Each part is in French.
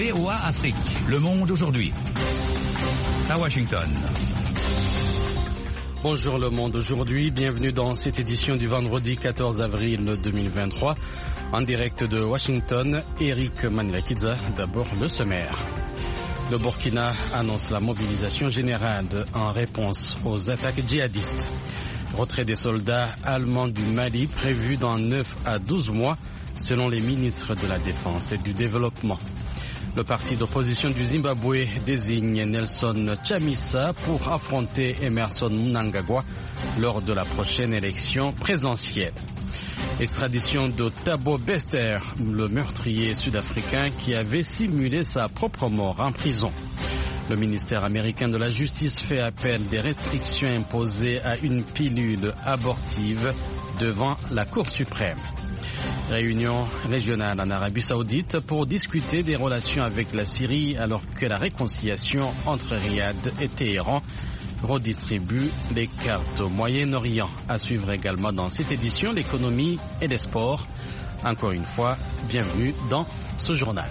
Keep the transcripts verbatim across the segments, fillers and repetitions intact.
V O A Afrique. Le monde aujourd'hui. À Washington. Bonjour le monde aujourd'hui, bienvenue dans cette édition du vendredi quatorze avril deux mille vingt-trois. En direct de Washington, Eric Manilakiza, d'abord le sommaire. Le Burkina annonce la mobilisation générale en réponse aux attaques djihadistes. Retrait des soldats allemands du Mali prévu dans neuf à douze mois, selon les ministres de la Défense et du Développement. Le parti d'opposition du Zimbabwe désigne Nelson Chamisa pour affronter Emerson Mnangagwa lors de la prochaine élection présidentielle. Extradition de Thabo Bester, le meurtrier sud-africain qui avait simulé sa propre mort en prison. Le ministère américain de la Justice fait appel des restrictions imposées à une pilule abortive devant la Cour suprême. Réunion régionale en Arabie Saoudite pour discuter des relations avec la Syrie alors que la réconciliation entre Riyad et Téhéran redistribue les cartes au Moyen-Orient. À suivre également dans cette édition l'économie et les sports. Encore une fois, bienvenue dans ce journal.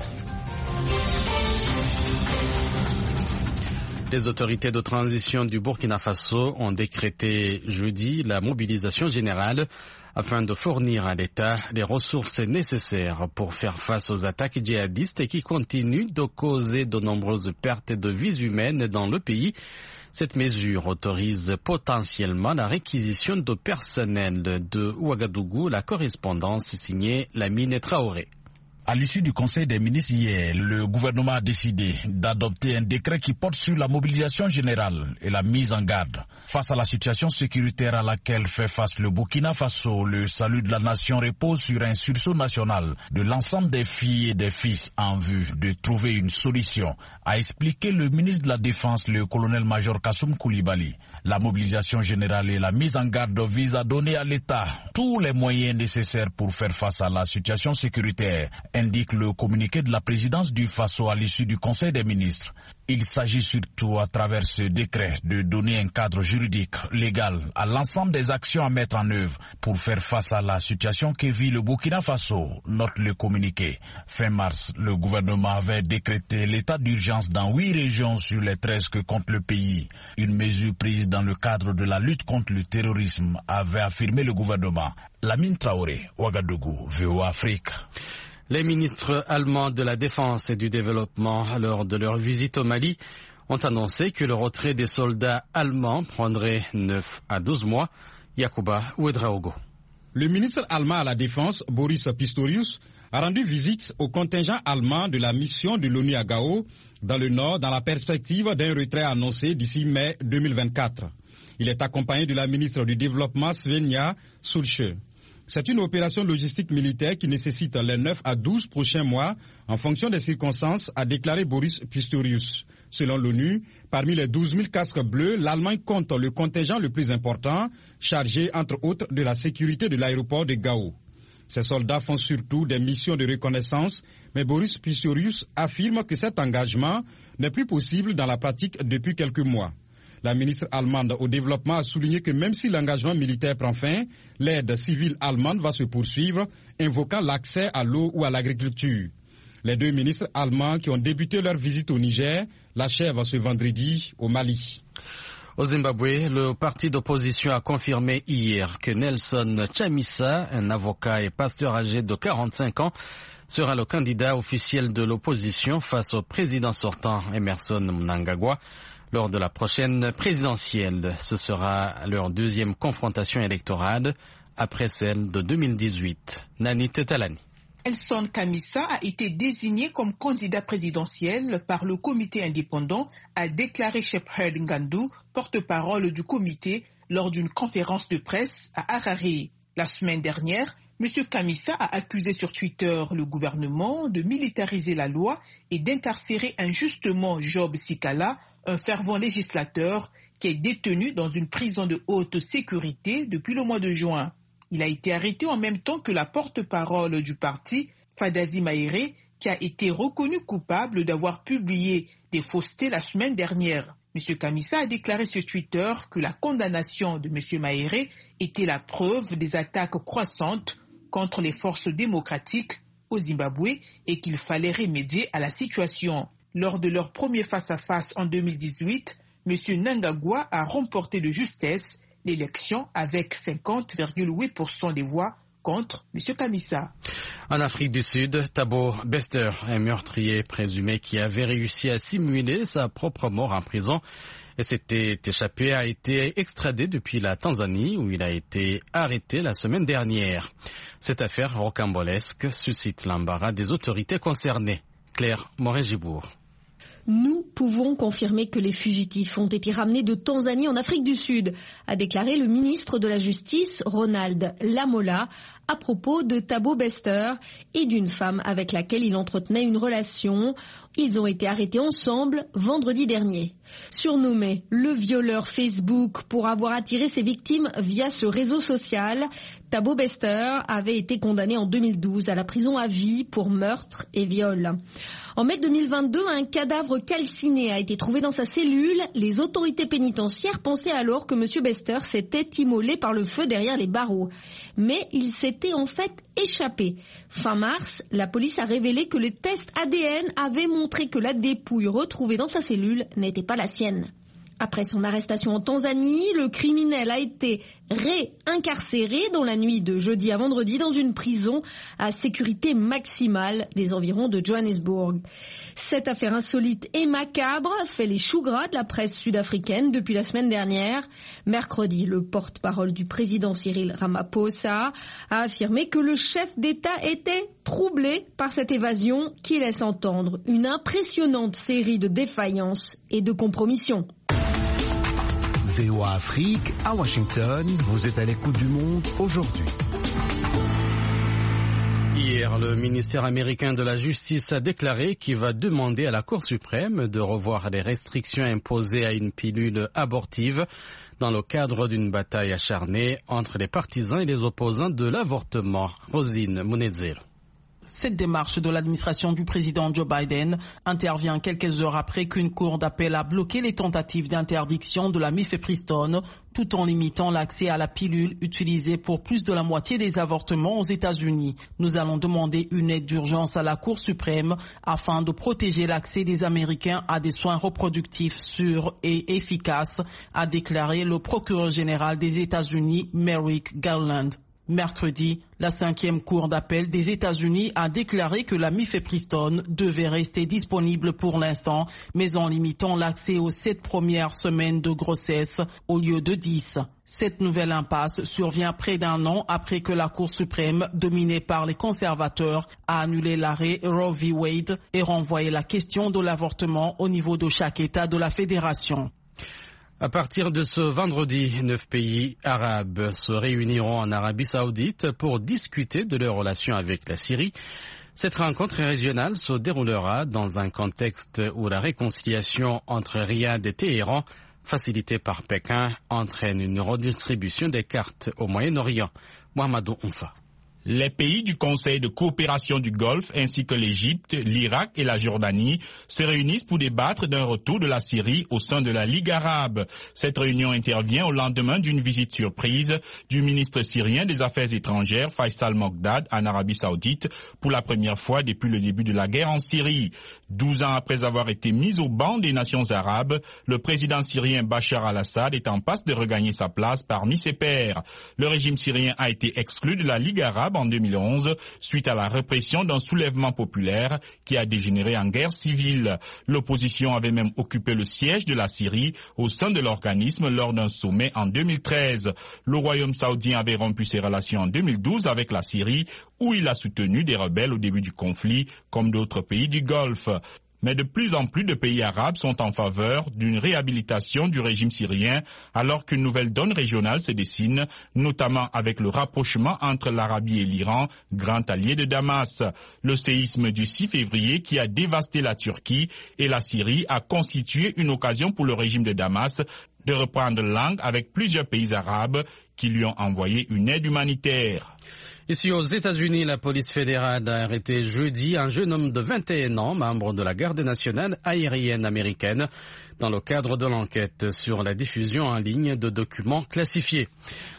Les autorités de transition du Burkina Faso ont décrété jeudi la mobilisation générale afin de fournir à l'État les ressources nécessaires pour faire face aux attaques djihadistes qui continuent de causer de nombreuses pertes de vies humaines dans le pays. Cette mesure autorise potentiellement la réquisition de personnel de Ouagadougou, la correspondance signée Lamine Traoré. À l'issue du Conseil des ministres hier, le gouvernement a décidé d'adopter un décret qui porte sur la mobilisation générale et la mise en garde. Face à la situation sécuritaire à laquelle fait face le Burkina Faso, le salut de la nation repose sur un sursaut national de l'ensemble des filles et des fils en vue de trouver une solution, a expliqué le ministre de la Défense, le colonel-major Kassoum Koulibaly. La mobilisation générale et la mise en garde visent à donner à l'État tous les moyens nécessaires pour faire face à la situation sécuritaire, indique le communiqué de la présidence du Faso à l'issue du Conseil des ministres. Il s'agit surtout à travers ce décret de donner un cadre juridique, légal à l'ensemble des actions à mettre en œuvre pour faire face à la situation que vit le Burkina Faso, note le communiqué. Fin mars, le gouvernement avait décrété l'état d'urgence dans huit régions sur les treize que compte le pays. Une mesure prise dans le cadre de la lutte contre le terrorisme, avait affirmé le gouvernement. Lamine Traoré, Ouagadougou, V O A Afrique. Les ministres allemands de la Défense et du Développement, lors de leur visite au Mali, ont annoncé que le retrait des soldats allemands prendrait neuf à douze mois. Yacouba Ouedraogo. Le ministre allemand à la Défense, Boris Pistorius, a rendu visite au contingent allemand de la mission de l'ONU à Gao, dans le nord, dans la perspective d'un retrait annoncé d'ici mai deux mille vingt-quatre. Il est accompagné de la ministre du Développement, Svenja Schulze. C'est une opération logistique militaire qui nécessite les neuf à douze prochains mois en fonction des circonstances, a déclaré Boris Pistorius. Selon l'ONU, parmi les douze mille casques bleus, l'Allemagne compte le contingent le plus important, chargé entre autres de la sécurité de l'aéroport de Gao. Ces soldats font surtout des missions de reconnaissance, mais Boris Pistorius affirme que cet engagement n'est plus possible dans la pratique depuis quelques mois. La ministre allemande au développement a souligné que même si l'engagement militaire prend fin, l'aide civile allemande va se poursuivre, invoquant l'accès à l'eau ou à l'agriculture. Les deux ministres allemands qui ont débuté leur visite au Niger l'achèvent ce vendredi au Mali. Au Zimbabwe, le parti d'opposition a confirmé hier que Nelson Chamisa, un avocat et pasteur âgé de quarante-cinq ans, sera le candidat officiel de l'opposition face au président sortant Emerson Mnangagwa. Lors de la prochaine présidentielle, ce sera leur deuxième confrontation électorale après celle de deux mille dix-huit. Nani Tetalani. Nelson Chamisa a été désigné comme candidat présidentiel par le comité indépendant, a déclaré Shepherd Ngandu, porte-parole du comité, lors d'une conférence de presse à Harare. La semaine dernière, M. Chamisa a accusé sur Twitter le gouvernement de militariser la loi et d'incarcérer injustement Job Sikala, un fervent législateur qui est détenu dans une prison de haute sécurité depuis le mois de juin. Il a été arrêté en même temps que la porte-parole du parti, Fadazi Mahere, qui a été reconnu coupable d'avoir publié des faussetés la semaine dernière. M. Chamisa a déclaré sur Twitter que la condamnation de M. Mahere était la preuve des attaques croissantes contre les forces démocratiques au Zimbabwe et qu'il fallait remédier à la situation. Lors de leur premier face-à-face en deux mille dix-huit, M. Mnangagwa a remporté de justesse l'élection avec cinquante virgule huit pour cent des voix contre M. Kamisa. En Afrique du Sud, Thabo Bester, un meurtrier présumé qui avait réussi à simuler sa propre mort en prison et s'était échappé, a été extradé depuis la Tanzanie où il a été arrêté la semaine dernière. Cette affaire rocambolesque suscite l'embarras des autorités concernées. Claire Moret-Gibourg. Nous pouvons confirmer que les fugitifs ont été ramenés de Tanzanie en Afrique du Sud, a déclaré le ministre de la Justice, Ronald Lamola, à propos de Thabo Bester et d'une femme avec laquelle il entretenait une relation. Ils ont été arrêtés ensemble vendredi dernier. Surnommé le violeur Facebook pour avoir attiré ses victimes via ce réseau social, Thabo Bester avait été condamné en deux mille douze à la prison à vie pour meurtre et viol. En mai deux mille vingt-deux, un cadavre calciné a été trouvé dans sa cellule. Les autorités pénitentiaires pensaient alors que M. Bester s'était immolé par le feu derrière les barreaux. Mais il s'était en fait échappé. Fin mars, la police a révélé que les tests A D N avaient montré que la dépouille retrouvée dans sa cellule n'était pas la sienne. Après son arrestation en Tanzanie, le criminel a été réincarcéré dans la nuit de jeudi à vendredi dans une prison à sécurité maximale des environs de Johannesburg. Cette affaire insolite et macabre fait les choux gras de la presse sud-africaine depuis la semaine dernière. Mercredi, le porte-parole du président Cyril Ramaphosa a affirmé que le chef d'État était troublé par cette évasion qui laisse entendre une impressionnante série de défaillances et de compromissions. V O A Afrique, à Washington, vous êtes à l'écoute du monde aujourd'hui. Hier, le ministère américain de la Justice a déclaré qu'il va demander à la Cour suprême de revoir les restrictions imposées à une pilule abortive dans le cadre d'une bataille acharnée entre les partisans et les opposants de l'avortement. Rosine Munezero. Cette démarche de l'administration du président Joe Biden intervient quelques heures après qu'une cour d'appel a bloqué les tentatives d'interdiction de la mifepristone tout en limitant l'accès à la pilule utilisée pour plus de la moitié des avortements aux États-Unis. Nous allons demander une aide d'urgence à la Cour suprême afin de protéger l'accès des Américains à des soins reproductifs sûrs et efficaces, a déclaré le procureur général des États-Unis, Merrick Garland. Mercredi, la cinquième cour d'appel des États-Unis a déclaré que la mifepristone devait rester disponible pour l'instant, mais en limitant l'accès aux sept premières semaines de grossesse au lieu de dix. Cette nouvelle impasse survient près d'un an après que la Cour suprême, dominée par les conservateurs, a annulé l'arrêt Roe v. Wade et renvoyé la question de l'avortement au niveau de chaque État de la fédération. À partir de ce vendredi, neuf pays arabes se réuniront en Arabie Saoudite pour discuter de leurs relations avec la Syrie. Cette rencontre régionale se déroulera dans un contexte où la réconciliation entre Riyad et Téhéran, facilitée par Pékin, entraîne une redistribution des cartes au Moyen-Orient. Mohamedou Oumfa. Les pays du Conseil de coopération du Golfe ainsi que l'Égypte, l'Irak et la Jordanie se réunissent pour débattre d'un retour de la Syrie au sein de la Ligue arabe. Cette réunion intervient au lendemain d'une visite surprise du ministre syrien des Affaires étrangères Faisal Mogdad en Arabie Saoudite pour la première fois depuis le début de la guerre en Syrie. Douze ans après avoir été mis au banc des nations arabes, le président syrien Bachar al-Assad est en passe de regagner sa place parmi ses pairs. Le régime syrien a été exclu de la Ligue arabe en deux mille onze suite à la répression d'un soulèvement populaire qui a dégénéré en guerre civile. L'opposition avait même occupé le siège de la Syrie au sein de l'organisme lors d'un sommet en deux mille treize. Le royaume saoudien avait rompu ses relations en deux mille douze avec la Syrie où il a soutenu des rebelles au début du conflit comme d'autres pays du Golfe. Mais de plus en plus de pays arabes sont en faveur d'une réhabilitation du régime syrien alors qu'une nouvelle donne régionale se dessine, notamment avec le rapprochement entre l'Arabie et l'Iran, grand allié de Damas. Le séisme du six février qui a dévasté la Turquie et la Syrie a constitué une occasion pour le régime de Damas de reprendre langue avec plusieurs pays arabes qui lui ont envoyé une aide humanitaire. Ici aux États-Unis, la police fédérale a arrêté jeudi un jeune homme de vingt et un ans, membre de la garde nationale aérienne américaine, dans le cadre de l'enquête sur la diffusion en ligne de documents classifiés.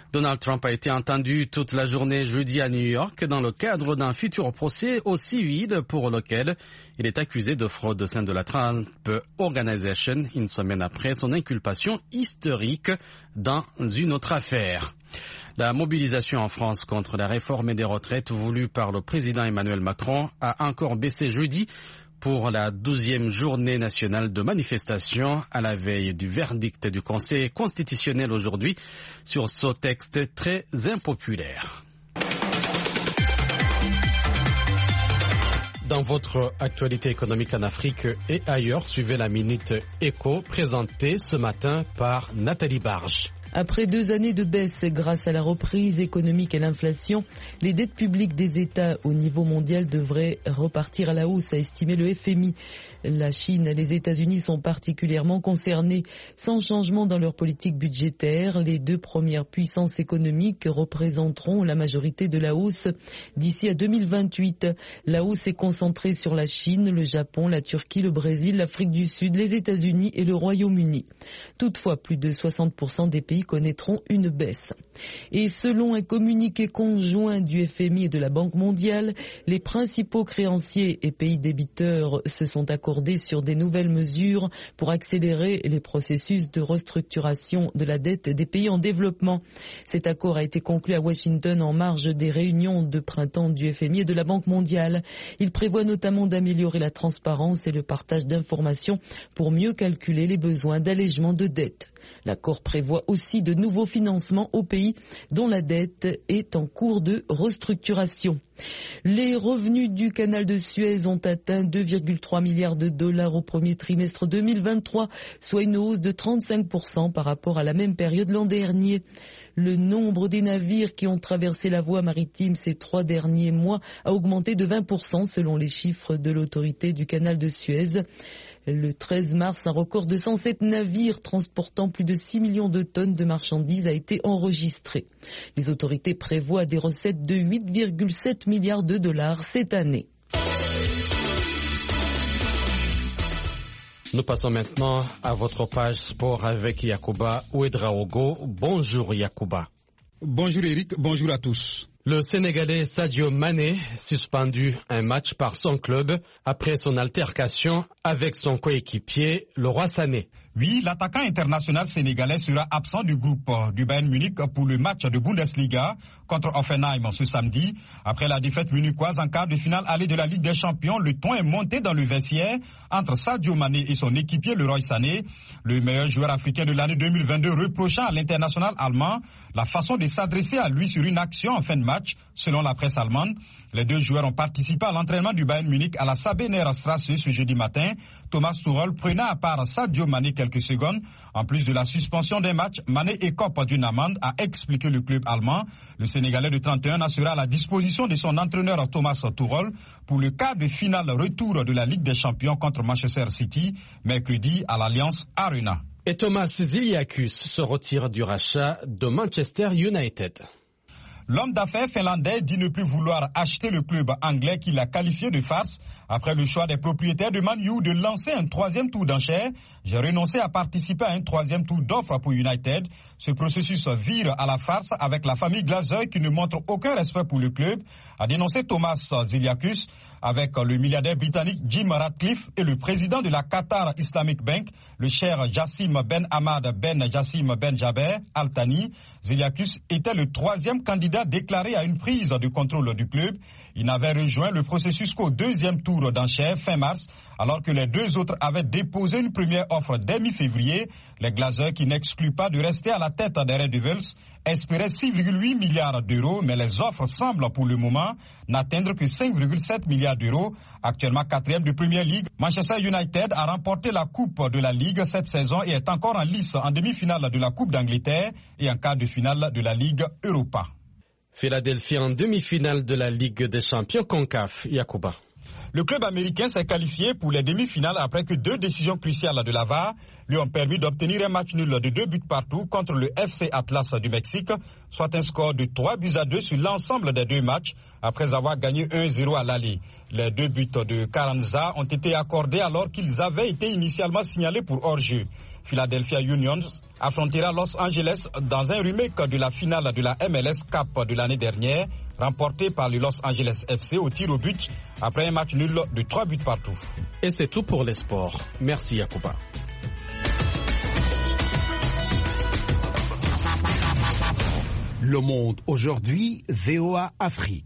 Donald Trump a été entendu toute la journée jeudi à New York dans le cadre d'un futur procès au civil pour lequel il est accusé de fraude au sein de la Trump Organization, une semaine après son inculpation historique dans une autre affaire. La mobilisation en France contre la réforme des retraites voulue par le président Emmanuel Macron a encore baissé jeudi pour la douzième journée nationale de manifestation à la veille du verdict du Conseil constitutionnel aujourd'hui sur ce texte très impopulaire. Dans votre actualité économique en Afrique et ailleurs, suivez la Minute Éco présentée ce matin par Nathalie Barge. Après deux années de baisse grâce à la reprise économique et l'inflation, les dettes publiques des États au niveau mondial devraient repartir à la hausse, a estimé le F M I. La Chine et les États-Unis sont particulièrement concernés. Sans changement dans leur politique budgétaire, les deux premières puissances économiques représenteront la majorité de la hausse d'ici à deux mille vingt-huit. La hausse est concentrée sur la Chine, le Japon, la Turquie, le Brésil, l'Afrique du Sud, les États-Unis et le Royaume-Uni. Toutefois, plus de soixante pour cent des pays connaîtront une baisse. Et selon un communiqué conjoint du F M I et de la Banque mondiale, les principaux créanciers et pays débiteurs se sont accordés sur des nouvelles mesures pour accélérer les processus de restructuration de la dette des pays en développement. Cet accord a été conclu à Washington en marge des réunions de printemps du F M I et de la Banque mondiale. Il prévoit notamment d'améliorer la transparence et le partage d'informations pour mieux calculer les besoins d'allègement de dette. L'accord prévoit aussi de nouveaux financements aux pays dont la dette est en cours de restructuration. Les revenus du canal de Suez ont atteint deux virgule trois milliards de dollars au premier trimestre deux mille vingt-trois, soit une hausse de trente-cinq pour cent par rapport à la même période l'an dernier. Le nombre des navires qui ont traversé la voie maritime ces trois derniers mois a augmenté de vingt pour cent selon les chiffres de l'autorité du canal de Suez. Le treize mars, un record de cent sept navires transportant plus de six millions de tonnes de marchandises a été enregistré. Les autorités prévoient des recettes de huit virgule sept milliards de dollars cette année. Nous passons maintenant à votre page sport avec Yacouba Ouedraogo. Bonjour Yacouba. Bonjour Eric, bonjour à tous. Le Sénégalais Sadio Mané, suspendu un match par son club après son altercation avec son coéquipier, le Roi Sané. Oui, l'attaquant international sénégalais sera absent du groupe du Bayern Munich pour le match de Bundesliga contre Hoffenheim ce samedi. Après la défaite munichoise en quart de finale allée de la Ligue des Champions, le ton est monté dans le vestiaire entre Sadio Mané et son équipier Leroy Sané. Le meilleur joueur africain de l'année deux mille vingt-deux reprochant à l'international allemand la façon de s'adresser à lui sur une action en fin de match, selon la presse allemande. Les deux joueurs ont participé à l'entraînement du Bayern Munich à la Sabener Straße ce jeudi matin. Thomas Tuchel prenant à part Sadio Mané quelques secondes. En plus de la suspension d'un match, Mané écope d'une amende, a expliqué le club allemand. Le Sénégalais de trente et un ans sera à la disposition de son entraîneur Thomas Tuchel pour le quart de finale retour de la Ligue des Champions contre Manchester City, mercredi à l'Allianz Arena. Et Thomas Ziliakus se retire du rachat de Manchester United. L'homme d'affaires finlandais dit ne plus vouloir acheter le club anglais qu'il a qualifié de farce après le choix des propriétaires de Man U de lancer un troisième tour d'enchères. J'ai renoncé à participer à un troisième tour d'offre pour United. Ce processus vire à la farce avec la famille Glazer qui ne montre aucun respect pour le club, a dénoncé Thomas Ziliakus avec le milliardaire britannique Jim Ratcliffe et le président de la Qatar Islamic Bank, le cher Jassim Ben Hamad Ben Jassim Ben Jaber Al Thani. Ziliakus était le troisième candidat déclaré à une prise de contrôle du club. Il n'avait rejoint le processus qu'au deuxième tour d'enchères fin mars, alors que les deux autres avaient déposé une première offre dès mi-février. Les Glazers, qui n'excluent pas de rester à la tête des Red Devils, espéraient six virgule huit milliards d'euros, mais les offres semblent pour le moment n'atteindre que cinq virgule sept milliards d'euros. Actuellement quatrième de Premier League, Manchester United a remporté la Coupe de la Ligue cette saison et est encore en lice en demi-finale de la Coupe d'Angleterre et en quart de finale de la Ligue Europa. Philadelphie en demi-finale de la Ligue des Champions CONCACAF. Yacouba. Le club américain s'est qualifié pour les demi-finales après que deux décisions cruciales de la V A R lui ont permis d'obtenir un match nul de deux buts partout contre le F C Atlas du Mexique, soit un score de trois buts à deux sur l'ensemble des deux matchs après avoir gagné un zéro à l'aller. Les deux buts de Carranza ont été accordés alors qu'ils avaient été initialement signalés pour hors-jeu. Philadelphia Union affrontera Los Angeles dans un remake de la finale de la M L S Cup de l'année dernière, remportée par le Los Angeles F C au tir au but après un match nul de trois buts partout. Et c'est tout pour les sports. Merci Yacouba. Le Monde aujourd'hui, V O A Afrique.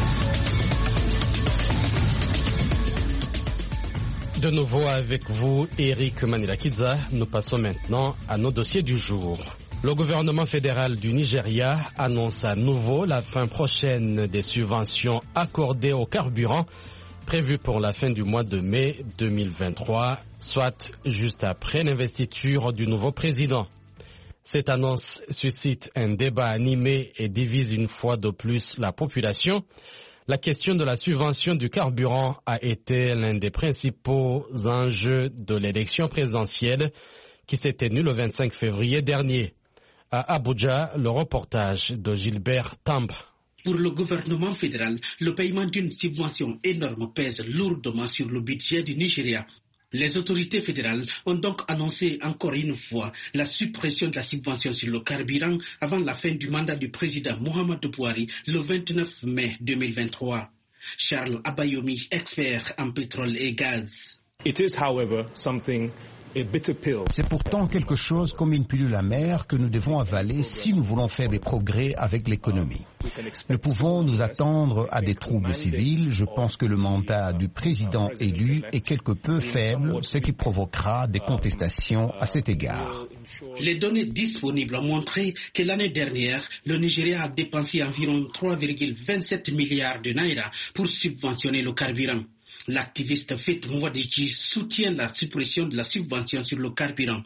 De nouveau avec vous, Eric Manilakidza. Nous passons maintenant à nos dossiers du jour. Le gouvernement fédéral du Nigeria annonce à nouveau la fin prochaine des subventions accordées au carburant prévues pour la fin du mois de mai deux mille vingt-trois, soit juste après l'investiture du nouveau président. Cette annonce suscite un débat animé et divise une fois de plus la population. La question de la subvention du carburant a été l'un des principaux enjeux de l'élection présidentielle qui s'est tenue le vingt-cinq février dernier. À Abuja, le reportage de Gilbert Tamb. Pour le gouvernement fédéral, le paiement d'une subvention énorme pèse lourdement sur le budget du Nigeria. Les autorités fédérales ont donc annoncé encore une fois la suppression de la subvention sur le carburant avant la fin du mandat du président Muhammadu Buhari le vingt-neuf mai deux mille vingt-trois. Charles Abayomi, expert en pétrole et gaz. It is, however, something C'est pourtant quelque chose comme une pilule amère que nous devons avaler si nous voulons faire des progrès avec l'économie. Nous pouvons nous attendre à des troubles civils. Je pense que le mandat du président élu est quelque peu faible, ce qui provoquera des contestations à cet égard. Les données disponibles ont montré que l'année dernière, le Nigeria a dépensé environ trois virgule vingt-sept milliards de naira pour subventionner le carburant. L'activiste Faith Mouadidji soutient la suppression de la subvention sur le carburant.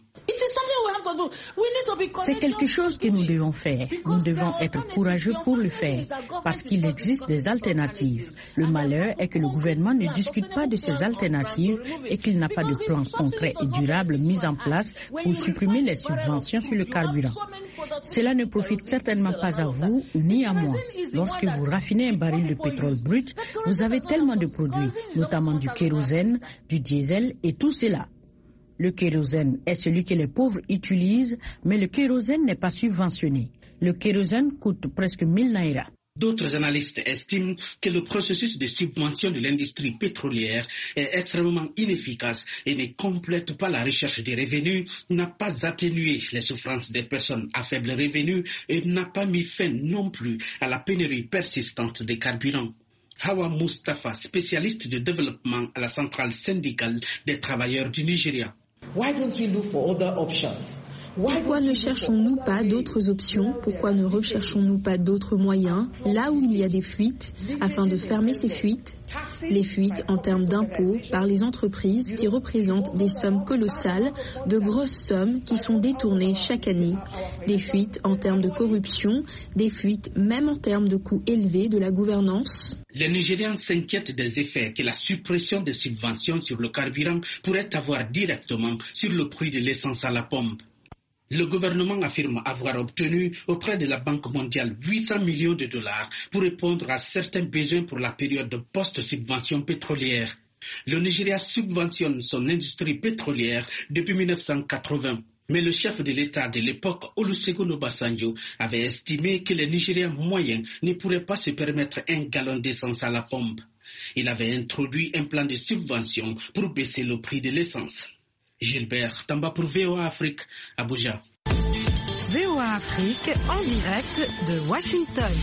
C'est quelque chose que nous devons faire. Nous devons être courageux pour le faire, parce qu'il existe des alternatives. Le malheur est que le gouvernement ne discute pas de ces alternatives et qu'il n'a pas de plan concret et durable mis en place pour supprimer les subventions sur le carburant. Cela ne profite certainement pas à vous ni à moi. Lorsque vous raffinez un baril de pétrole brut, vous avez tellement de produits, notamment du kérosène, du diesel et tout cela. Le kérosène est celui que les pauvres utilisent, mais le kérosène n'est pas subventionné. Le kérosène coûte presque mille naira. D'autres analystes estiment que le processus de subvention de l'industrie pétrolière est extrêmement inefficace et ne complète pas la recherche des revenus, n'a pas atténué les souffrances des personnes à faible revenu et n'a pas mis fin non plus à la pénurie persistante des carburants. Hawa Mustafa, spécialiste de développement à la centrale syndicale des travailleurs du Nigeria. Why don't we look for other options? Pourquoi ne cherchons-nous pas d'autres options? Pourquoi ne recherchons-nous pas d'autres moyens là où il y a des fuites afin de fermer ces fuites? Les fuites en termes d'impôts par les entreprises qui représentent des sommes colossales, de grosses sommes qui sont détournées chaque année. Des fuites en termes de corruption, des fuites même en termes de coûts élevés de la gouvernance. Les Nigérians s'inquiètent des effets que la suppression des subventions sur le carburant pourrait avoir directement sur le prix de l'essence à la pompe. Le gouvernement affirme avoir obtenu auprès de la Banque mondiale huit cents millions de dollars pour répondre à certains besoins pour la période de post-subvention pétrolière. Le Nigeria subventionne son industrie pétrolière depuis mille neuf cent quatre-vingts. Mais le chef de l'État de l'époque, Olusegun Obasanjo, avait estimé que les Nigériens moyens ne pourraient pas se permettre un gallon d'essence à la pompe. Il avait introduit un plan de subvention pour baisser le prix de l'essence. Gilbert Tamba pour V O A Afrique, Abuja. V O A Afrique en direct de Washington.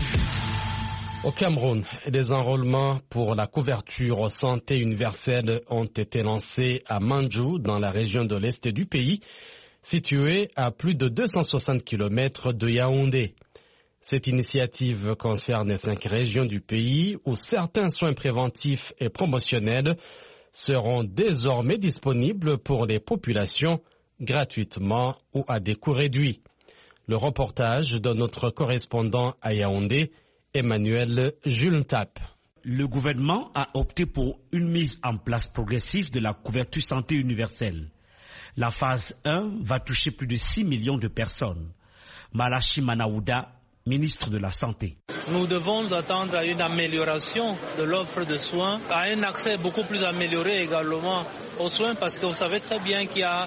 Au Cameroun, des enrôlements pour la couverture santé universelle ont été lancés à Mandjou, dans la région de l'Est du pays, située à plus de deux cent soixante kilomètres de Yaoundé. Cette initiative concerne cinq régions du pays où certains soins préventifs et promotionnels seront désormais disponibles pour les populations gratuitement ou à des coûts réduits. Le reportage de notre correspondant à Yaoundé, Emmanuel Julentap. Le gouvernement a opté pour une mise en place progressive de la couverture santé universelle. La phase un va toucher plus de six millions de personnes. Malachi Manaouda, ministre de la Santé. Nous devons nous attendre à une amélioration de l'offre de soins, à un accès beaucoup plus amélioré également aux soins, parce que vous savez très bien qu'il y a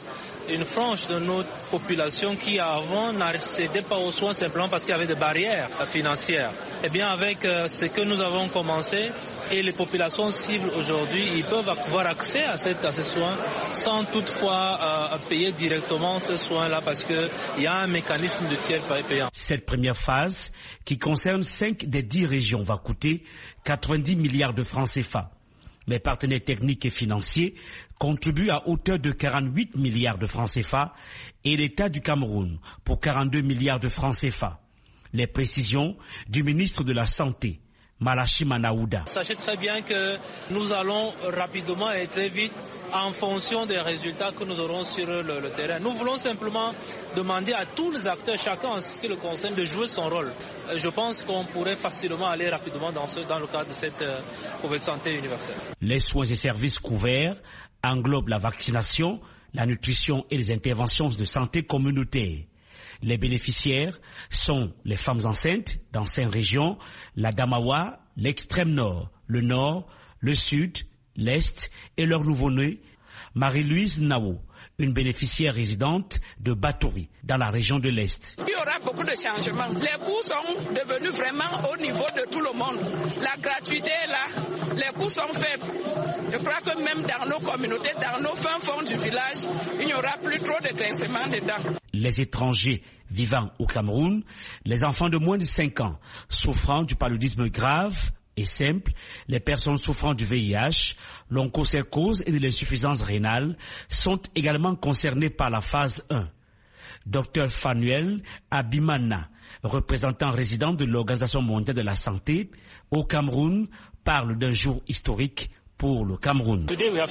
une frange de notre population qui avant n'accédait pas aux soins simplement parce qu'il y avait des barrières financières. Eh bien avec euh, ce que nous avons commencé et les populations cibles aujourd'hui, ils peuvent avoir accès à, cette, à ces soins sans toutefois euh, payer directement ces soins-là parce qu'il y a un mécanisme de tiers payant. Cette première phase, qui concerne cinq des dix régions, va coûter quatre-vingt-dix milliards de francs C F A. Les partenaires techniques et financiers contribuent à hauteur de quarante-huit milliards de francs C F A et l'État du Cameroun pour quarante-deux milliards de francs C F A. Les précisions du ministre de la Santé, Malachi Manaouda. Sachez très bien que nous allons rapidement et très vite en fonction des résultats que nous aurons sur le, le terrain. Nous voulons simplement demander à tous les acteurs, chacun en ce qui le concerne, de jouer son rôle. Je pense qu'on pourrait facilement aller rapidement dans, ce, dans le cadre de cette euh, couverture santé universelle. Les soins et services couverts englobent la vaccination, la nutrition et les interventions de santé communautaire. Les bénéficiaires sont les femmes enceintes dans cinq régions, la Damawa, l'extrême nord, le nord, le sud, l'est et leurs nouveau-nés. Marie-Louise Nao, une bénéficiaire résidente de Batouri, dans la région de l'Est. Il y aura beaucoup de changements. Les coûts sont devenus vraiment au niveau de tout le monde. La gratuité est là, les coûts sont faibles. Je crois que même dans nos communautés, dans nos fins fonds du village, il n'y aura plus trop de grincements dedans. Les étrangers vivant au Cameroun, les enfants de moins de cinq ans souffrant du paludisme grave et simple, les personnes souffrant du V I H, l'onchocercose et de l'insuffisance rénale sont également concernés par la phase un. Docteur Fanuel Abimana, représentant résident de l'Organisation mondiale de la santé au Cameroun, parle d'un jour historique pour le Cameroun.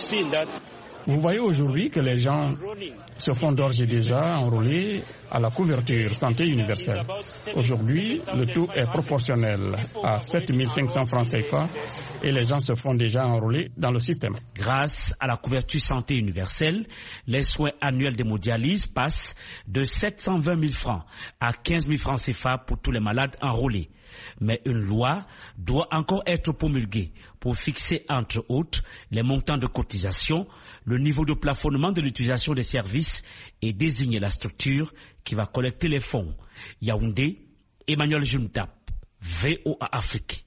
Vous voyez aujourd'hui que les gens se font d'ores et déjà enrôler à la couverture santé universelle. Aujourd'hui, le taux est proportionnel à sept mille cinq cents francs C F A et les gens se font déjà enrôler dans le système. Grâce à la couverture santé universelle, les soins annuels d'hémodialyse passent de sept cent vingt mille francs à quinze mille francs C F A pour tous les malades enrôlés. Mais une loi doit encore être promulguée pour fixer, entre autres, les montants de cotisation, le niveau de plafonnement de l'utilisation des services et désigner la structure qui va collecter les fonds. Yaoundé, Emmanuel Juntap, V O A Afrique.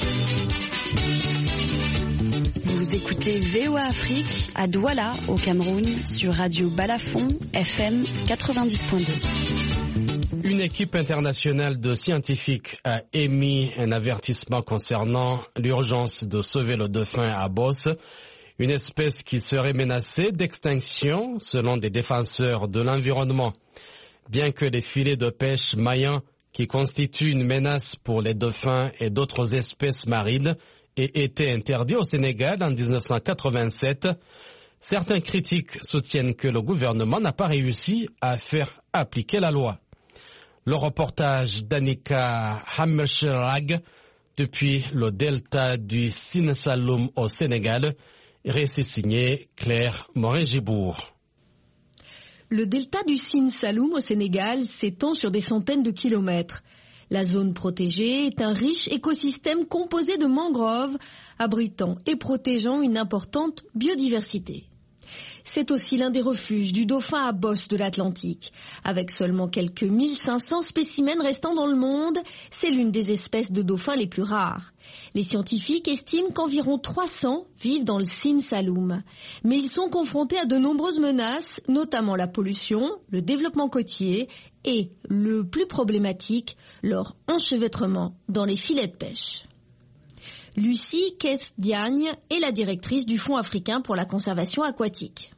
Vous écoutez V O A Afrique à Douala, au Cameroun, sur Radio Balafon, F M quatre-vingt-dix point deux. Une équipe internationale de scientifiques a émis un avertissement concernant l'urgence de sauver le dauphin à Bosse, une espèce qui serait menacée d'extinction selon des défenseurs de l'environnement. Bien que les filets de pêche maillants qui constituent une menace pour les dauphins et d'autres espèces marines aient été interdits au Sénégal en mille neuf cent quatre-vingt-sept, certains critiques soutiennent que le gouvernement n'a pas réussi à faire appliquer la loi. Le reportage d'Annika Hammerschlag depuis le delta du Sine Saloum au Sénégal, récit signé Claire Morin-Gibourg. Le delta du Sine Saloum au Sénégal s'étend sur des centaines de kilomètres. La zone protégée est un riche écosystème composé de mangroves, abritant et protégeant une importante biodiversité. C'est aussi l'un des refuges du dauphin à bosse de l'Atlantique. Avec seulement quelques mille cinq cents spécimens restants dans le monde, c'est l'une des espèces de dauphins les plus rares. Les scientifiques estiment qu'environ trois cents vivent dans le Sine Saloum. Mais ils sont confrontés à de nombreuses menaces, notamment la pollution, le développement côtier et, le plus problématique, leur enchevêtrement dans les filets de pêche. Lucie Keith Diagne est la directrice du Fonds africain pour la conservation aquatique.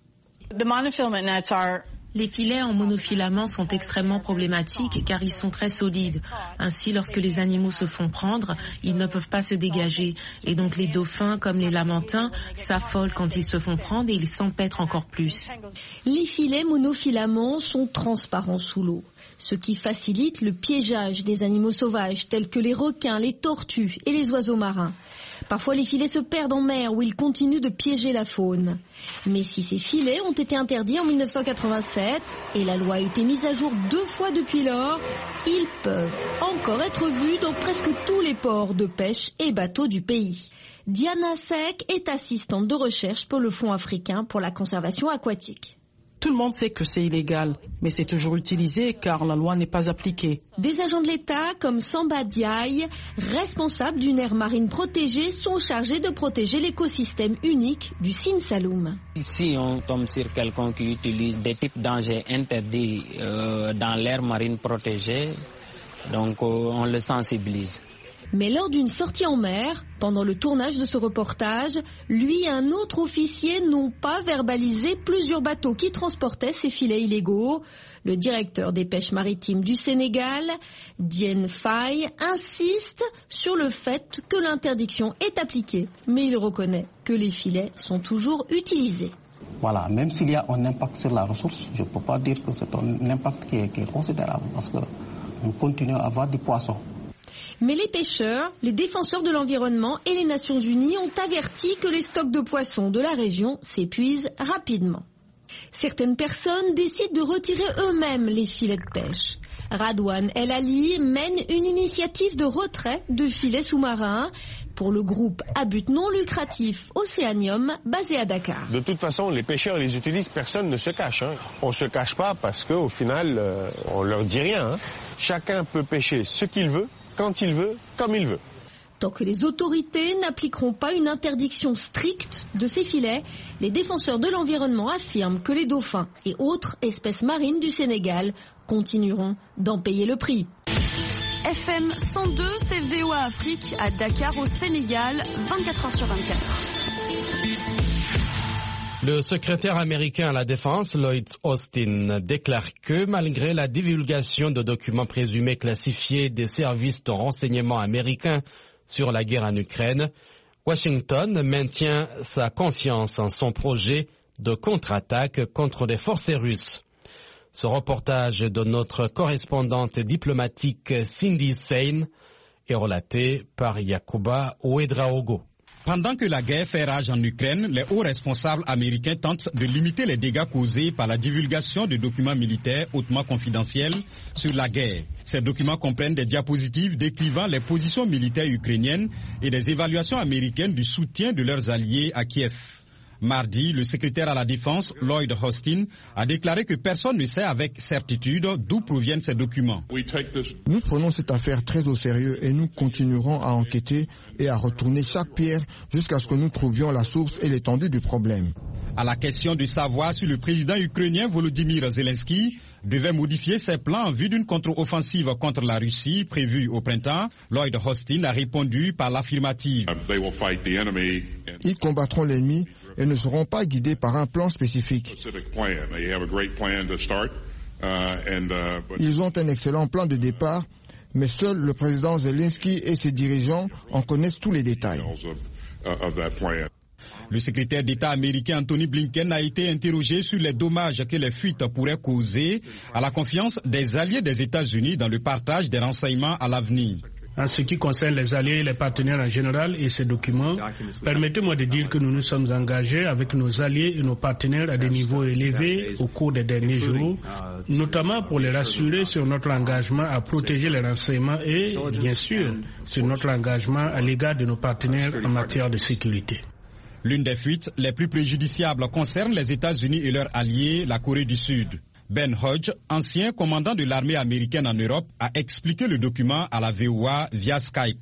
Les filets en monofilament sont extrêmement problématiques car ils sont très solides. Ainsi, lorsque les animaux se font prendre, ils ne peuvent pas se dégager. Et donc les dauphins, comme les lamantins, s'affolent quand ils se font prendre et ils s'empêtrent encore plus. Les filets monofilaments sont transparents sous l'eau, ce qui facilite le piégeage des animaux sauvages tels que les requins, les tortues et les oiseaux marins. Parfois, les filets se perdent en mer où ils continuent de piéger la faune. Mais si ces filets ont été interdits en mille neuf cent quatre-vingt-sept et la loi a été mise à jour deux fois depuis lors, ils peuvent encore être vus dans presque tous les ports de pêche et bateaux du pays. Diana Sek est assistante de recherche pour le Fonds africain pour la conservation aquatique. Tout le monde sait que c'est illégal, mais c'est toujours utilisé car la loi n'est pas appliquée. Des agents de l'État comme Samba Diaye, responsables d'une aire marine protégée, sont chargés de protéger l'écosystème unique du Sine Saloum. Si on tombe sur quelqu'un qui utilise des types d'engins interdits euh, dans l'aire marine protégée, donc euh, on le sensibilise. Mais lors d'une sortie en mer, pendant le tournage de ce reportage, lui et un autre officier n'ont pas verbalisé plusieurs bateaux qui transportaient ces filets illégaux. Le directeur des pêches maritimes du Sénégal, Diène Faye, insiste sur le fait que l'interdiction est appliquée. Mais il reconnaît que les filets sont toujours utilisés. Voilà, même s'il y a un impact sur la ressource, je ne peux pas dire que c'est un impact qui est, qui est considérable parce qu'on continue à avoir du poisson. Mais les pêcheurs, les défenseurs de l'environnement et les Nations Unies ont averti que les stocks de poissons de la région s'épuisent rapidement. Certaines personnes décident de retirer eux-mêmes les filets de pêche. Radouane El Ali mène une initiative de retrait de filets sous-marins pour le groupe à but non lucratif Océanium basé à Dakar. De toute façon, les pêcheurs les utilisent, personne ne se cache. Hein. On ne se cache pas parce qu'au final, euh, on leur dit rien. Hein. Chacun peut pêcher ce qu'il veut, quand il veut, comme il veut. Tant que les autorités n'appliqueront pas une interdiction stricte de ces filets, les défenseurs de l'environnement affirment que les dauphins et autres espèces marines du Sénégal continueront d'en payer le prix. F M cent deux, c'est V O A Afrique à Dakar au Sénégal, vingt-quatre heures sur vingt-quatre. Le secrétaire américain à la Défense, Lloyd Austin, déclare que malgré la divulgation de documents présumés classifiés des services de renseignement américains sur la guerre en Ukraine, Washington maintient sa confiance en son projet de contre-attaque contre les forces russes. Ce reportage de notre correspondante diplomatique Cindy Sain est relaté par Yacouba Ouedraogo. Pendant que la guerre fait rage en Ukraine, les hauts responsables américains tentent de limiter les dégâts causés par la divulgation de documents militaires hautement confidentiels sur la guerre. Ces documents comprennent des diapositives décrivant les positions militaires ukrainiennes et des évaluations américaines du soutien de leurs alliés à Kiev. Mardi, le secrétaire à la Défense, Lloyd Austin, a déclaré que personne ne sait avec certitude d'où proviennent ces documents. Nous prenons cette affaire très au sérieux et nous continuerons à enquêter et à retourner chaque pierre jusqu'à ce que nous trouvions la source et l'étendue du problème. À la question de savoir si le président ukrainien Volodymyr Zelensky devait modifier ses plans en vue d'une contre-offensive contre la Russie prévue au printemps, Lloyd Austin a répondu par l'affirmative. Ils combattront l'ennemi et ne seront pas guidés par un plan spécifique. Ils ont un excellent plan de départ, mais seul le président Zelensky et ses dirigeants en connaissent tous les détails. Le secrétaire d'État américain Anthony Blinken a été interrogé sur les dommages que les fuites pourraient causer à la confiance des alliés des États-Unis dans le partage des renseignements à l'avenir. En ce qui concerne les alliés et les partenaires en général et ces documents, permettez-moi de dire que nous nous sommes engagés avec nos alliés et nos partenaires à des niveaux élevés au cours des derniers jours, notamment pour les rassurer sur notre engagement à protéger les renseignements et, bien sûr, sur notre engagement à l'égard de nos partenaires en matière de sécurité. L'une des fuites les plus préjudiciables concerne les États-Unis et leurs alliés, la Corée du Sud. Ben Hodge, ancien commandant de l'armée américaine en Europe, a expliqué le document à la V O A via Skype.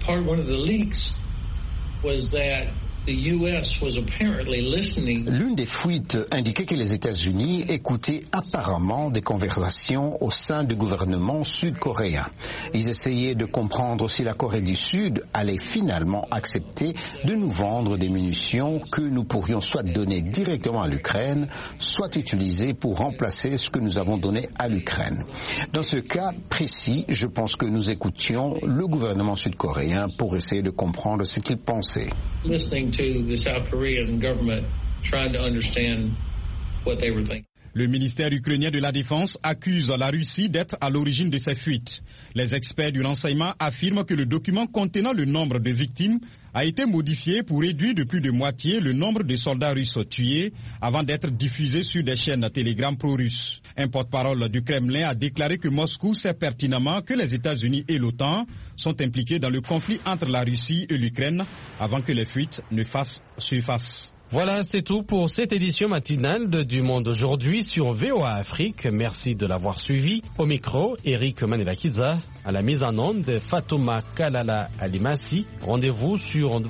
L'une des fuites indiquait que les États-Unis écoutaient apparemment des conversations au sein du gouvernement sud-coréen. Ils essayaient de comprendre si la Corée du Sud allait finalement accepter de nous vendre des munitions que nous pourrions soit donner directement à l'Ukraine, soit utiliser pour remplacer ce que nous avons donné à l'Ukraine. Dans ce cas précis, je pense que nous écoutions le gouvernement sud-coréen pour essayer de comprendre ce qu'il pensait. Le ministère ukrainien de la Défense accuse la Russie d'être à l'origine de ces fuites. Les experts du renseignement affirment que le document contenant le nombre de victimes a été modifié pour réduire de plus de moitié le nombre de soldats russes tués avant d'être diffusé sur des chaînes Telegram pro-russes. Un porte-parole du Kremlin a déclaré que Moscou sait pertinemment que les États-Unis et l'OTAN sont impliqués dans le conflit entre la Russie et l'Ukraine avant que les fuites ne fassent surface. Voilà, c'est tout pour cette édition matinale de Du Monde aujourd'hui sur V O A Afrique. Merci de l'avoir suivi. Au micro, Eric Manilakidza. À la mise en onde, Fatouma Kalala Alimasi. Rendez-vous sur